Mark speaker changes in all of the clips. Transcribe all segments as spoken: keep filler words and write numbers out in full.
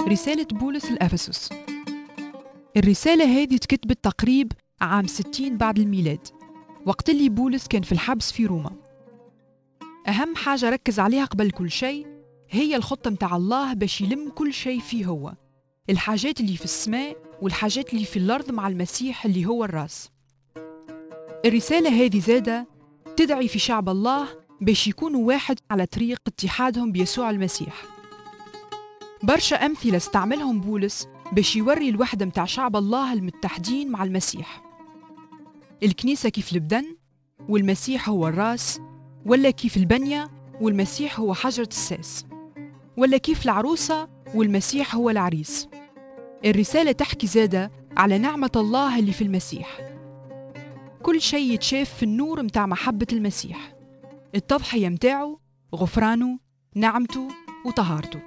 Speaker 1: رسالة بولس لأفسس. الرسالة هذه تكتبت تقريب عام ستين بعد الميلاد، وقت اللي بولس كان في الحبس في روما. أهم حاجة ركز عليها قبل كل شيء هي الخطة متاع الله باش يلم كل شيء فيه هو، الحاجات اللي في السماء والحاجات اللي في الأرض مع المسيح اللي هو الرأس. الرسالة هذه زادة تدعي في شعب الله باش يكونوا واحد على طريق اتحادهم بيسوع المسيح. برشا أمثلة استعملهم بولس باش يوري الوحدة متاع شعب الله المتحدين مع المسيح. الكنيسة كيف البدن والمسيح هو الرأس، ولا كيف البنية والمسيح هو حجرة الساس، ولا كيف العروسة والمسيح هو العريس. الرسالة تحكي زادة على نعمة الله اللي في المسيح. كل شيء يتشاف في النور متاع محبة المسيح، التضحية متاعه، غفرانه، نعمته وطهارته.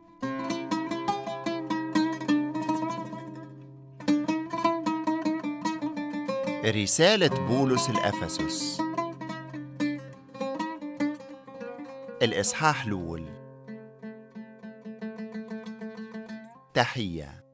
Speaker 2: رسالة بولس الأفسس، الإصحاح الأول. تحية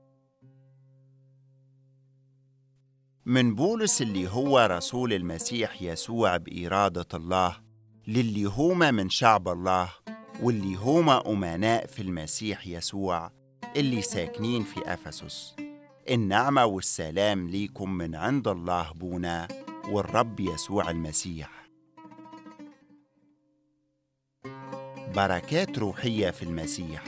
Speaker 2: من بولس اللي هو رسول المسيح يسوع بإرادة الله، للي هما من شعب الله واللي هما أمناء في المسيح يسوع اللي ساكنين في أفسس. النعمة والسلام ليكم من عند الله بونا والرب يسوع المسيح. بركات روحية في المسيح.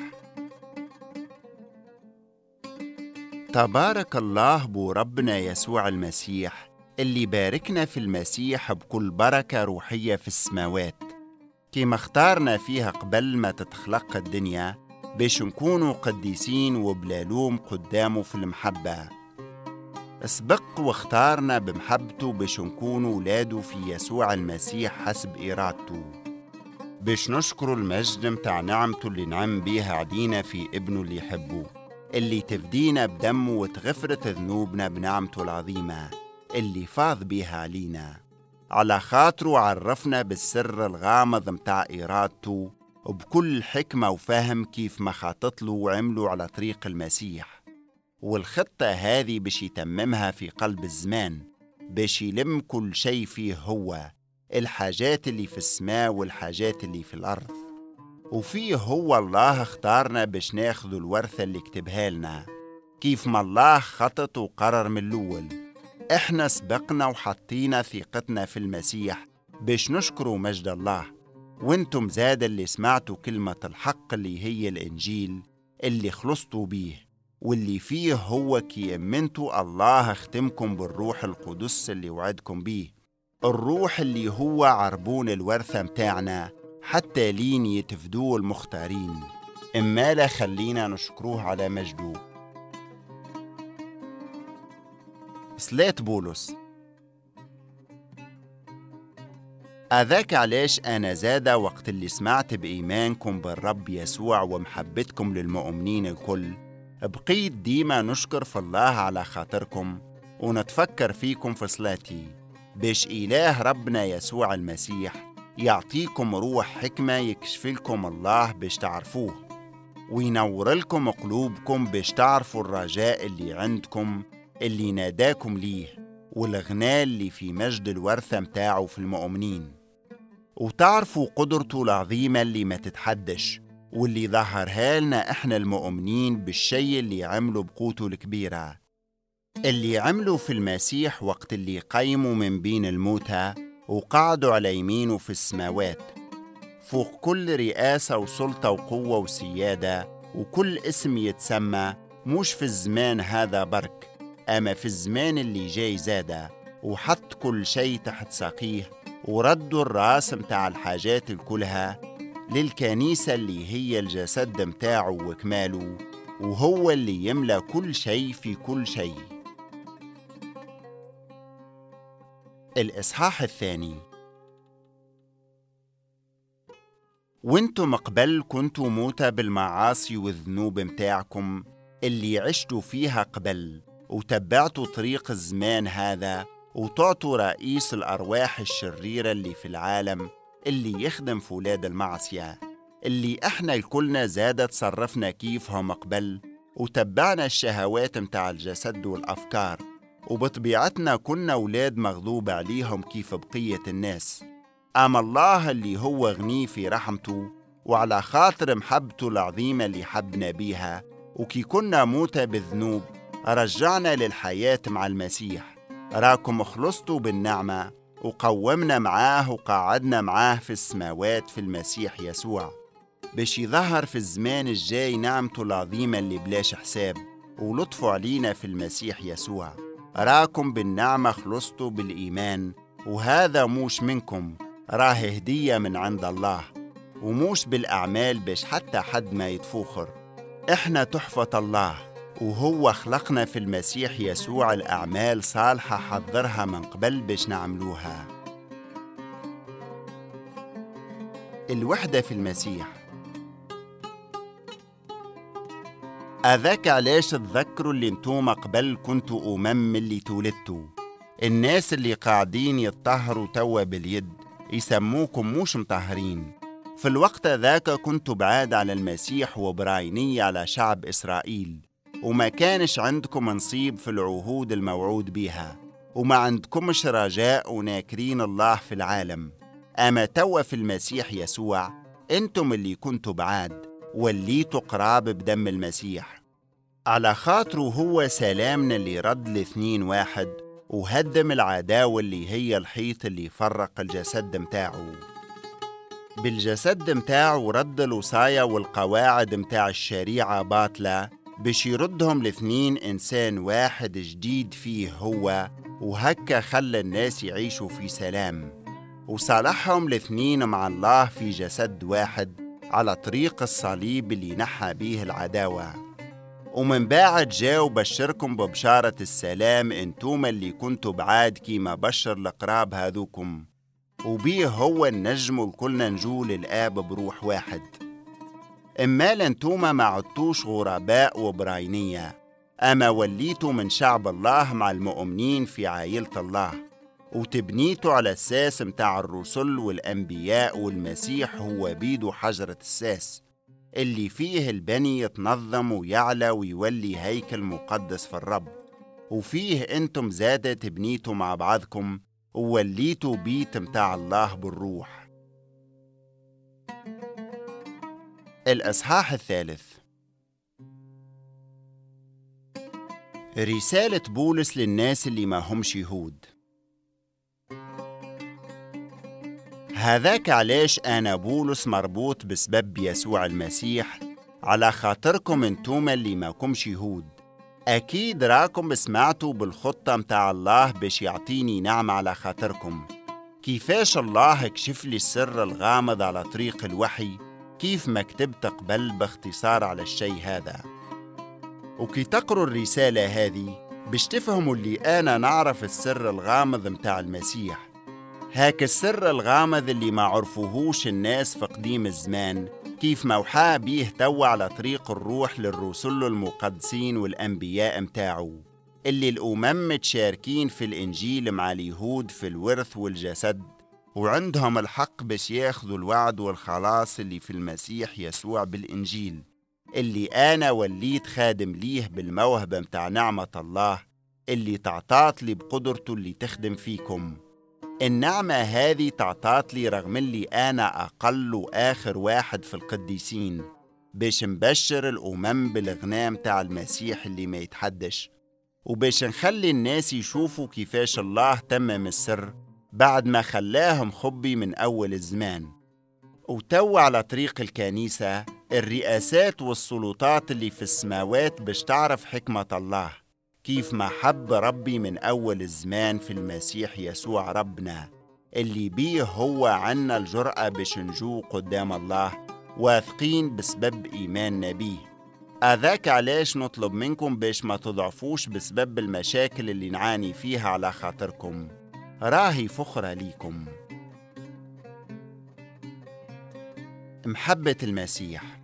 Speaker 2: تبارك الله بو ربنا يسوع المسيح اللي باركنا في المسيح بكل بركة روحية في السماوات، كما اختارنا فيها قبل ما تتخلق الدنيا باش نكونوا قديسين وبلا لوم قدامه في المحبة. اسبق واختارنا بمحبته باش نكونوا ولاده في يسوع المسيح حسب إرادته، باش نشكروا المجد متاع نعمته اللي نعم بيها علينا في ابنه اللي يحبوه، اللي تفدينا بدمه وتغفرت ذنوبنا بنعمته العظيمة اللي فاض بيها علينا، على خاطره عرفنا بالسر الغامض متاع إرادته وبكل حكمة وفهم كيف ما خاطط له وعمله على طريق المسيح. والخطة هذه باش يتممها في قلب الزمان، باش يلم كل شيء فيه هو، الحاجات اللي في السماء والحاجات اللي في الأرض. وفيه هو الله اختارنا باش ناخذوا الورثة اللي كتبها لنا، كيف ما الله خطط وقرر من الأول. احنا سبقنا وحطينا ثقتنا في المسيح باش نشكروا مجد الله. وانتم زاد اللي سمعتوا كلمة الحق اللي هي الإنجيل اللي خلصتوا بيه، واللي فيه هو كي امنتوا الله اختمكم بالروح القدس اللي وعدكم بيه، الروح اللي هو عربون الورثة متاعنا حتى لين يتفدوا المختارين. إما لا خلينا نشكروه على مجده. صلاة بولس. أذاك علاش أنا زادة وقت اللي سمعت بإيمانكم بالرب يسوع ومحبتكم للمؤمنين الكل، بقيت ديما نشكر في الله على خاطركم ونتفكر فيكم في صلاتي، باش إله ربنا يسوع المسيح يعطيكم روح حكمة يكشف لكم الله باش تعرفوه، وينور لكم قلوبكم باش تعرفوا الرجاء اللي عندكم اللي ناداكم ليه، والغنى اللي في مجد الورثة متاعه في المؤمنين، وتعرفوا قدرته العظيمة اللي ما تتحدش، واللي ظهرها لنا احنا المؤمنين بالشيء اللي عملوا بقوته الكبيرة، اللي عملوا في المسيح وقت اللي قيموا من بين الموتى وقعدوا على يمينه في السماوات، فوق كل رئاسة وسلطة وقوة وسيادة وكل اسم يتسمى، مش في الزمان هذا برك أما في الزمان اللي جاي زادة، وحط كل شيء تحت ساقيه، وردوا الرأس متاع الحاجات الكلها للكنيسة اللي هي الجسد متاعه وكماله، وهو اللي يملى كل شيء في كل شيء. الإصحاح الثاني. وانتم قبل كنتوا موتى بالمعاصي والذنوب متاعكم اللي عشتوا فيها قبل، وتبعتوا طريق الزمان هذا، وتعطوا رئيس الأرواح الشريرة اللي في العالم اللي يخدم في ولاد المعصية، اللي احنا الكلنا زادة تصرفنا كيفهم قبل وتبعنا الشهوات متاع الجسد والأفكار، وبطبيعتنا كنا أولاد مغضوب عليهم كيف بقية الناس. أما الله اللي هو غني في رحمته وعلى خاطر محبته العظيمة اللي حبنا بيها، وكي كنا موتى بالذنوب رجعنا للحياة مع المسيح. راكم خلصتوا بالنعمة وقومنا معاه وقعدنا معاه في السماوات في المسيح يسوع، باش يظهر في الزمان الجاي نعمته العظيمة اللي بلاش حساب ولطفوا علينا في المسيح يسوع. راكم بالنعمة خلصتوا بالإيمان، وهذا موش منكم، راه هدية من عند الله، وموش بالأعمال باش حتى حد ما يتفوخر. إحنا تحفة الله، وهو خلقنا في المسيح يسوع الأعمال صالحة حضرها من قبل باش نعملوها. الوحدة في المسيح. أذاك علاش تذكروا اللي انتوما قبل كنتوا أمم اللي تولدتوا، الناس اللي قاعدين يتطهروا توا باليد يسموكم موش مطهرين. في الوقت ذاك كنتوا بعاد على المسيح وبراينية على شعب إسرائيل، وما كانش عندكم نصيب في العهود الموعود بيها، وما عندكمش رجاء وناكرين الله في العالم. أما توا في المسيح يسوع انتم اللي كنتوا بعاد وليتوا قراب بدم المسيح، على خاطره هو سلامنا اللي رد الاثنين واحد وهدم العداوة اللي هي الحيط اللي فرق الجسد متاعه. بالجسد متاعه رد الوصايا والقواعد متاع الشريعة باطلة باش يردهم الاثنين إنسان واحد جديد فيه هو، وهكا خلى الناس يعيشوا في سلام، وصالحهم الاثنين مع الله في جسد واحد على طريق الصليب اللي نحى بيه العداوة. ومن بعد جاء وبشركم ببشارة السلام انتوما اللي كنتوا بعاد كيما بشر القراب هذوكم، وبيه هو النجم وكلنا نجول الآب بروح واحد. إما لانتوما ما عدتوش غرباء وبراينية، أما وليتوا من شعب الله مع المؤمنين في عائلة الله، وتبنيتوا على الساس متاع الرسل والأنبياء، والمسيح هو بيدو حجرة الساس اللي فيه البني يتنظم ويعلى ويولي هيكل مقدس في الرب، وفيه انتم زادة تبنيتوا مع بعضكم ووليتوا بيت متاع الله بالروح. الأصحاح الثالث. رسالة بولس للناس اللي ما همش يهود. هذاك علاش أنا بولس مربوط بسبب يسوع المسيح على خاطركم انتوما اللي ما كمش يهود. أكيد راكم سمعتوا بالخطة متاع الله باش يعطيني نعمة على خاطركم، كيفاش الله كشف لي السر الغامض على طريق الوحي، كيف ما كتبت قبل باختصار على الشيء هذا. وكي تقروا الرسالة هذه باش تفهموا اللي أنا نعرف السر الغامض متاع المسيح، هاك السر الغامض اللي ما عرفوهوش الناس في قديم الزمان، كيف موحى بيه توا على طريق الروح للرسل المقدسين والأنبياء متاعه، اللي الأمم متشاركين في الإنجيل مع اليهود في الورث والجسد، وعندهم الحق باش ياخذوا الوعد والخلاص اللي في المسيح يسوع بالإنجيل، اللي أنا وليت خادم ليه بالموهبة متاع نعمة الله اللي تعطات لي بقدرته اللي تخدم فيكم. النعمة هذه تعطات لي رغم اللي أنا أقل وآخر واحد في القديسين، باش نبشر الأمم بالغنى متاع المسيح اللي ما يتحدش، وباش نخلي الناس يشوفوا كيفاش الله تمم السر بعد ما خلاهم خبي من أول الزمان. وتو على طريق الكنيسة الرئاسات والسلطات اللي في السماوات باش تعرف حكمة الله، كيف ما حب ربي من أول الزمان في المسيح يسوع ربنا، اللي بيه هو عنا الجرأة باش نجو قدام الله واثقين بسبب إيماننا بيه. أذاك علاش نطلب منكم باش ما تضعفوش بسبب المشاكل اللي نعاني فيها على خاطركم، راهي فخرة ليكم. محبة المسيح.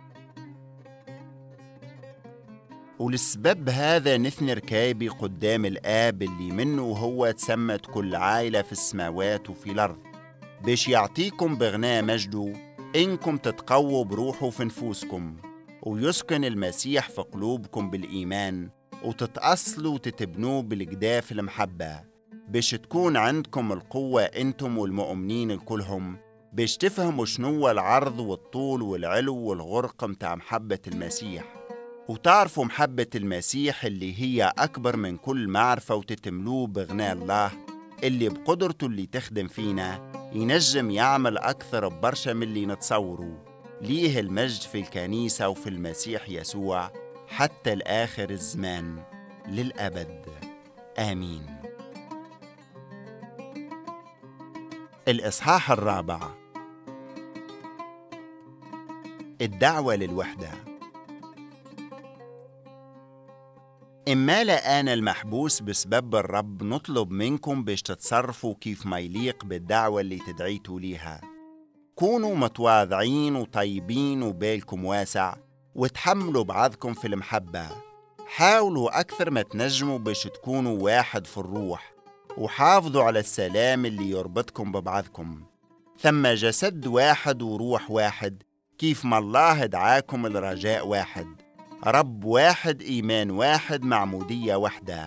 Speaker 2: وللسبب هذا نثني ركايبي قدام الآب اللي منه هو تسمت كل عائلة في السماوات وفي الأرض، باش يعطيكم بغنى مجده إنكم تتقووا بروحه في نفوسكم، ويسكن المسيح في قلوبكم بالإيمان، وتتأصلوا وتتبنوا بالجداف المحبة، باش تكون عندكم القوة أنتم والمؤمنين الكلهم، باش تفهموا شنو العرض والطول والعلو والغرق متاع محبة المسيح، وتعرفوا محبة المسيح اللي هي أكبر من كل معرفة، وتتملوه بغنى الله اللي بقدرته اللي تخدم فينا ينجم يعمل أكثر ببرشا من اللي نتصوره. ليه المجد في الكنيسة وفي المسيح يسوع حتى الآخر الزمان للأبد، آمين. الإصحاح الرابع، الدعوة للوحدة. إما لآن المحبوس بسبب الرب نطلب منكم باش تتصرفوا كيف ما يليق بالدعوة اللي تدعيتوا ليها. كونوا متواضعين وطيبين وبالكم واسع، وتحملوا بعضكم في المحبة. حاولوا أكثر ما تنجموا باش تكونوا واحد في الروح، وحافظوا على السلام اللي يربطكم ببعضكم. ثم جسد واحد وروح واحد، كيف ما الله دعاكم الرجاء واحد، رب واحد، إيمان واحد، معمودية واحدة،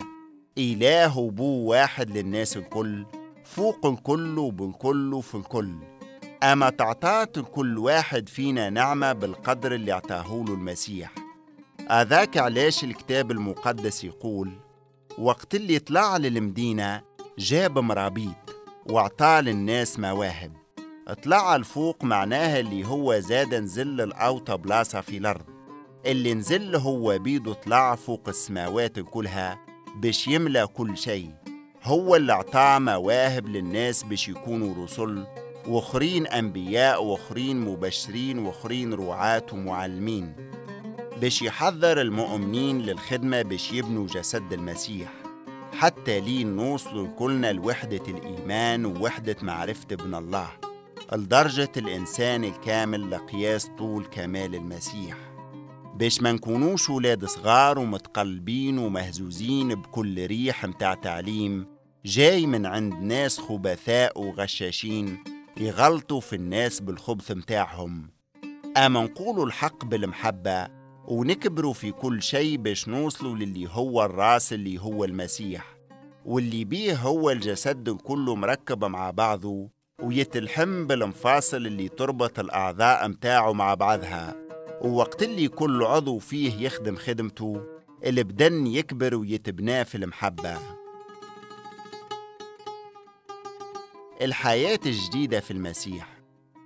Speaker 2: إله وبو واحد للناس الكل، فوق الكل وبالكل وفي الكل. أما تعطات كل واحد فينا نعمة بالقدر اللي اعطاه له المسيح. هذاك علاش الكتاب المقدس يقول: وقت اللي طلع للمدينة جاب مرابيط واعطاه للناس مواهب. اطلع الفوق معناها اللي هو زاد نزل الأوطى بلاصة في الأرض. اللي نزل هو بيدو طلع فوق السماوات كلها باش يملى كل شيء. هو اللي اعطاه مواهب للناس باش يكونوا رسل، واخرين أنبياء، واخرين مبشرين، واخرين رعاة ومعلمين، باش يحضر المؤمنين للخدمة باش يبنوا جسد المسيح، حتى لين نوصلوا كلنا لوحدة الإيمان ووحدة معرفة ابن الله، لدرجة الإنسان الكامل لقياس طول كمال المسيح، باش ما نكونوش ولاد صغار ومتقلبين ومهزوزين بكل ريح متاع تعليم جاي من عند ناس خبثاء وغشاشين يغلطوا في الناس بالخبث متاعهم. أما نقولوا الحق بالمحبة ونكبروا في كل شيء باش نوصلوا للي هو الراس اللي هو المسيح، واللي بيه هو الجسد كله مركب مع بعضه ويتلحم بالمفاصل اللي تربط الأعضاء متاعه مع بعضها. ووقت اللي كل عضو فيه يخدم خدمته البدن يكبر ويتبنى في المحبة. الحياة الجديدة في المسيح.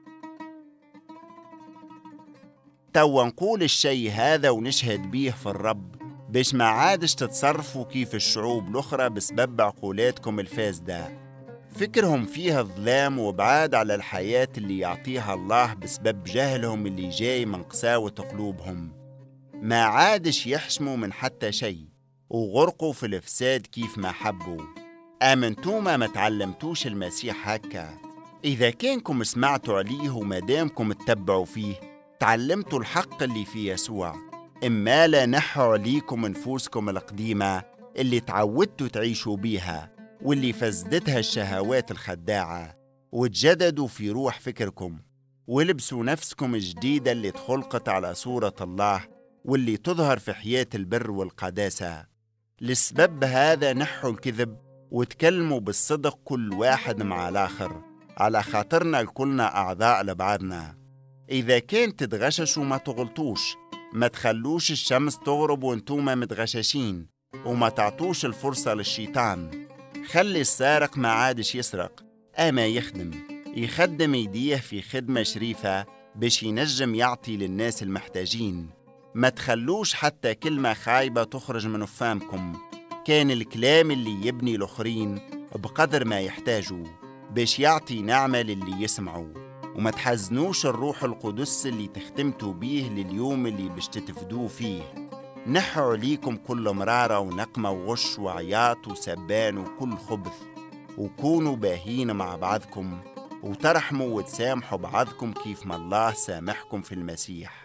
Speaker 2: توا نقول الشيء هذا ونشهد بيه في الرب باش ما عادش تتصرفوا كيف الشعوب الأخرى بسبب عقولاتكم الفاسدة، فكرهم فيها الظلام وبعاد على الحياة اللي يعطيها الله بسبب جهلهم اللي جاي من قساوة قلوبهم. ما عادش يحشموا من حتى شيء وغرقوا في الفساد كيف ما حبوا. آمنتوما ما تعلمتوش المسيح هكا. إذا كانكم سمعتوا عليه وما دامكم اتبعوا فيه تعلمتوا الحق اللي في يسوع، إما لا نحوا عليكم نفوسكم القديمة اللي تعودتوا تعيشوا بيها واللي فزدتها الشهوات الخداعة، وتجددوا في روح فكركم ولبسوا نفسكم الجديدة اللي تخلقت على صورة الله واللي تظهر في حياة البر والقداسة. لسبب هذا نحوا الكذب وتكلموا بالصدق كل واحد مع الآخر، على خاطرنا الكلنا أعضاء لبعضنا. إذا كان تتغششوا ما تغلطوش، ما تخلوش الشمس تغرب وانتوما متغششين، وما تعطوش الفرصة للشيطان. خلي السارق ما عادش يسرق، أما يخدم يخدم يديه في خدمة شريفة باش ينجم يعطي للناس المحتاجين. ما تخلوش حتى كلمة خايبة تخرج من فمكم، كان الكلام اللي يبني الآخرين بقدر ما يحتاجوا باش يعطي نعمة للي يسمعوا. وما تحزنوش الروح القدس اللي تختمتوا بيه لليوم اللي باش تتفدوا فيه. نحوا عليكم كل مرارة ونقمة وغش وعياط وسبان وكل خبث، وكونوا باهين مع بعضكم وترحموا وتسامحوا بعضكم كيف ما الله سامحكم في المسيح.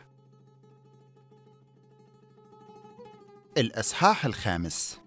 Speaker 2: الإصحاح الخامس.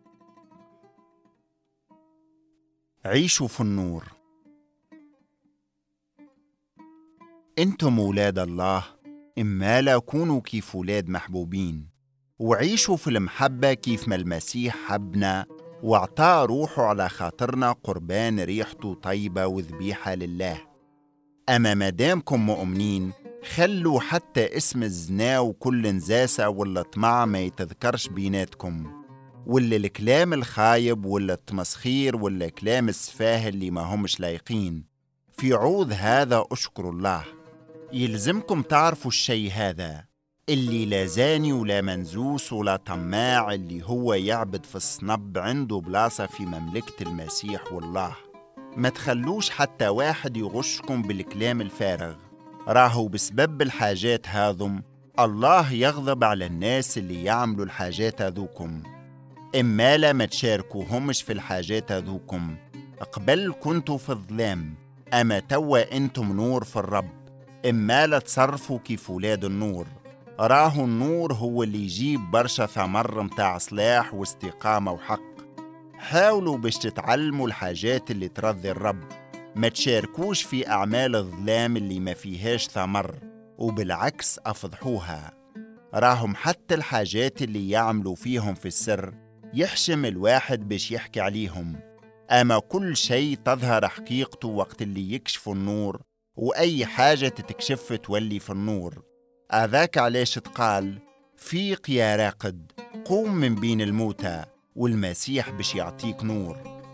Speaker 2: عيشوا في النور. أنتم أولاد الله إما لا كونوا كيف ولاد محبوبين، وعيشوا في المحبة كيف ما المسيح حبنا واعطاه روحه على خاطرنا قربان ريحته طيبة وذبيحة لله. أما مدامكم مؤمنين، خلوا حتى اسم الزنا وكل نزاسة ولا طمع ما يتذكرش بيناتكم، ولا الكلام الخايب ولا التمسخير ولا كلام السفاه اللي ما همش لايقين. في عوض هذا أشكروا الله. يلزمكم تعرفوا الشيء هذا، اللي لا زاني ولا منزوس ولا طماع اللي هو يعبد في الصنب عنده بلاصة في مملكة المسيح والله. ما تخلوش حتى واحد يغشكم بالكلام الفارغ، راهو بسبب الحاجات هذم الله يغضب على الناس اللي يعملوا الحاجات هذوكم. إما لا ما تشاركوهمش في الحاجات هذوكم. قبل كنتوا في الظلام، أما توا أنتم نور في الرب. إما لا تصرفوا كيف ولاد النور. راهو النور هو اللي يجيب برشا ثمر متاع صلاح واستقامة وحق. حاولوا باش تتعلموا الحاجات اللي ترضي الرب، ما تشاركوش في أعمال الظلام اللي ما فيهاش ثمر، وبالعكس أفضحوها. راهم حتى الحاجات اللي يعملوا فيهم في السر يحشم الواحد باش يحكي عليهم. أما كل شيء تظهر حقيقته وقت اللي يكشفوا النور، وأي حاجة تتكشف تولي في النور. أذاك علاش تقال فيق يا راقد، قوم من بين الموتى، والمسيح باش يعطيك نور.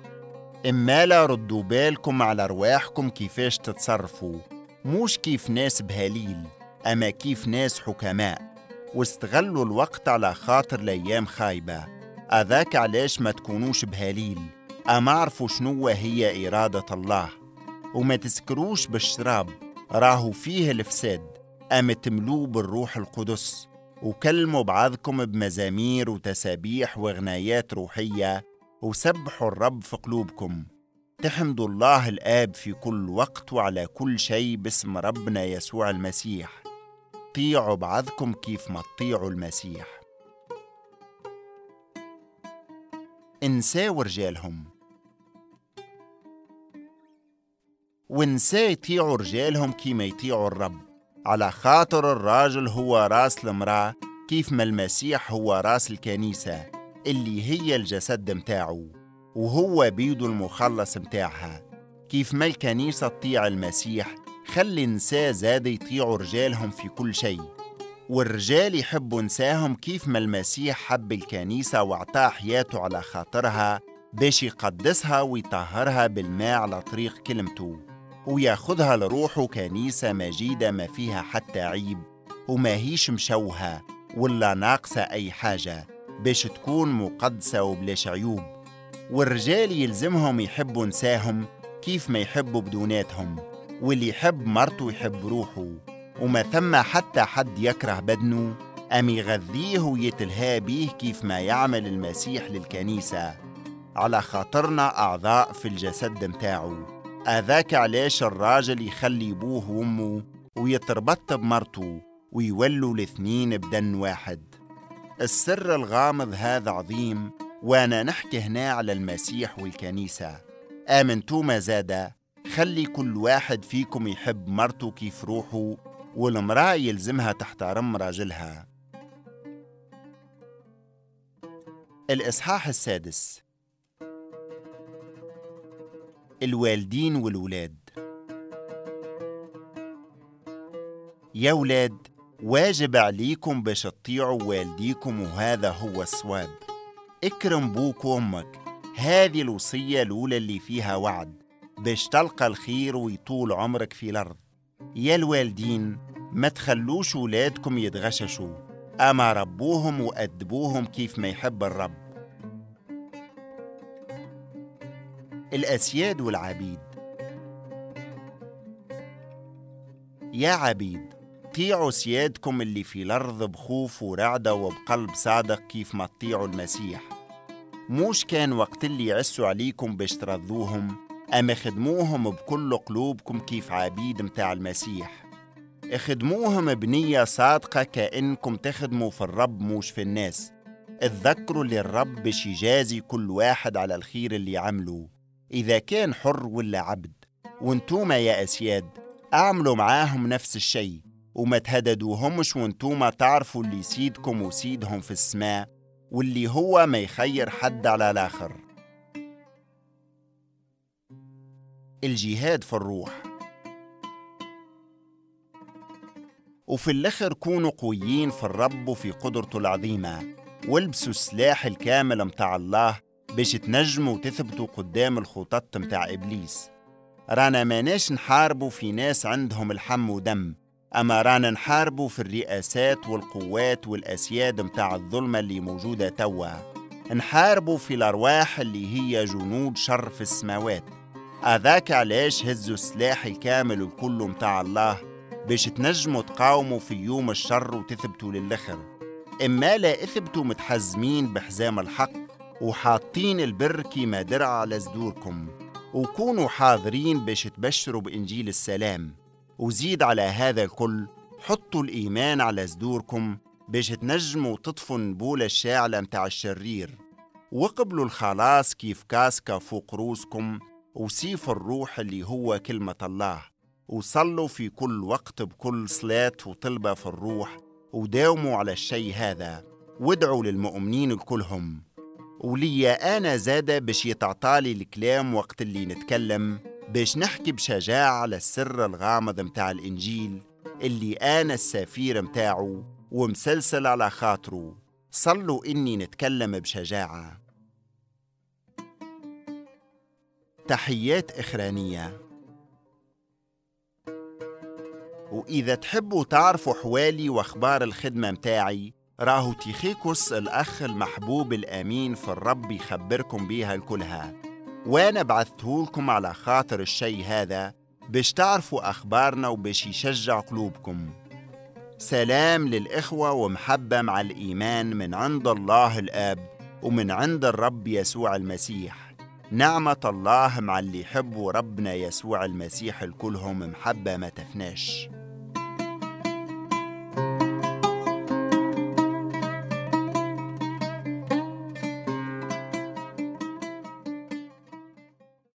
Speaker 2: إما لا ردوا بالكم على رواحكم كيفاش تتصرفوا، موش كيف ناس بهليل، أما كيف ناس حكماء، واستغلوا الوقت على خاطر الأيام خايبة. أذاك علاش ما تكونوش بهليل، أما عرفوا شنو هي إرادة الله. وما تسكروش بالشراب، راهو فيه الفساد، أما تملوه بالروح القدس، وكلموا بعضكم بمزامير وتسابيح وغنايات روحية، وسبحوا الرب في قلوبكم. تحمدوا الله الآب في كل وقت وعلى كل شيء باسم ربنا يسوع المسيح. طيعوا بعضكم كيف ما تطيعوا المسيح. انساوا رجالهم، ونساء يطيعوا رجالهم كيما يطيعوا الرب، على خاطر الراجل هو راس المرأة كيف ما المسيح هو راس الكنيسة اللي هي الجسد متاعه، وهو بيدو المخلص متاعها. كيف ما الكنيسة تطيع المسيح، خلي النساء زاد يطيعوا رجالهم في كل شيء، والرجال يحبوا نساهم كيف ما المسيح حب الكنيسة وعطاه حياته على خاطرها باش يقدسها ويطهرها بالماء على طريق كلمته، وياخدها لروحه كنيسة مجيدة ما فيها حتى عيب، وما هيش مشوهة ولا ناقصة أي حاجة، باش تكون مقدسة وبلاش عيوب. والرجال يلزمهم يحبوا نساهم كيف ما يحبوا بدوناتهم، واللي يحب مرته يحب روحه، وما ثم حتى حد يكره بدنه، أم يغذيه ويتلهى بيه كيف ما يعمل المسيح للكنيسة، على خاطرنا أعضاء في الجسد متاعه. أذاك علاش الراجل يخلي بوه وأمه ويتربط بمرته، ويولوا الاثنين بدن واحد. السر الغامض هذا عظيم، وأنا نحكي هنا على المسيح والكنيسة. آمنتوما زادة، خلي كل واحد فيكم يحب مرته كيف روحه، والمرأة يلزمها تحترم راجلها. الإصحاح السادس. الوالدين والولاد. يا ولاد، واجب عليكم باش تطيعوا والديكم، وهذا هو الصواب. اكرم بوك وامك، هذه الوصية الأولى اللي فيها وعد باش تلقى الخير ويطول عمرك في الأرض. يا الوالدين، ما تخلوش ولادكم يتغششوا، أما ربوهم وأدبوهم كيف ما يحب الرب. الأسياد والعبيد. يا عبيد، طيعوا سيادكم اللي في الأرض بخوف ورعدة وبقلب صادق كيف ما تطيعوا المسيح. موش كان وقت اللي يعسوا عليكم باش ترضوهم، أما خدموهم بكل قلوبكم كيف عبيد متاع المسيح. اخدموهم بنية صادقة كأنكم تخدموا في الرب موش في الناس. اتذكروا للرب باش يجازي كل واحد على الخير اللي عملوا، إذا كان حر ولا عبد. وانتوما يا أسياد، اعملوا معاهم نفس الشيء، وما تهددوهمش وانتوما تعرفوا اللي سيدكم وسيدهم في السماء، واللي هو ما يخير حد على الآخر. الجهاد في الروح. وفي الآخر كونوا قويين في الرب وفي قدرته العظيمة، والبسوا السلاح الكامل متاع الله باش تنجموا وتثبتوا قدام الخطط متاع إبليس. رانا ماناش نحاربوا في ناس عندهم الحم ودم، أما رانا نحاربوا في الرئاسات والقوات والأسياد متاع الظلمة اللي موجودة توا. نحاربوا في الأرواح اللي هي جنود شر في السماوات. أذاك علاش هزوا السلاح الكامل الكل متاع الله باش تنجموا تقاوموا في يوم الشر وتثبتوا للآخر. إما لا اثبتوا متحزمين بحزام الحق وحاطين البر كيما درع على صدوركم، وكونوا حاضرين باش تبشروا بإنجيل السلام. وزيد على هذا الكل حطوا الإيمان على صدوركم باش تنجموا تطفوا النبولة الشاعلة متاع الشرير، وقبلوا الخلاص كيف كاسكا فوق روسكم وسيف الروح اللي هو كلمة الله. وصلوا في كل وقت بكل صلاة وطلبة في الروح، وداوموا على الشيء هذا، وادعوا للمؤمنين الكلهم. وليا أنا زادة باش يتعطالي الكلام وقت اللي نتكلم باش نحكي بشجاعة على السر الغامض متاع الإنجيل اللي أنا السفير متاعه ومسلسل على خاطره. صلوا إني نتكلم بشجاعة. تحيات إخرانية. وإذا تحبوا تعرفوا حوالي وأخبار الخدمة متاعي، راهو تيخيكوس الأخ المحبوب الأمين في الرب يخبركم بيها الكلها، وأنا بعثتهولكم على خاطر الشي هذا باش تعرفوا أخبارنا وباش يشجع قلوبكم. سلام للإخوة ومحبة مع الإيمان من عند الله الآب ومن عند الرب يسوع المسيح. نعمة الله مع اللي يحبوا ربنا يسوع المسيح الكلهم محبة ما تفناش.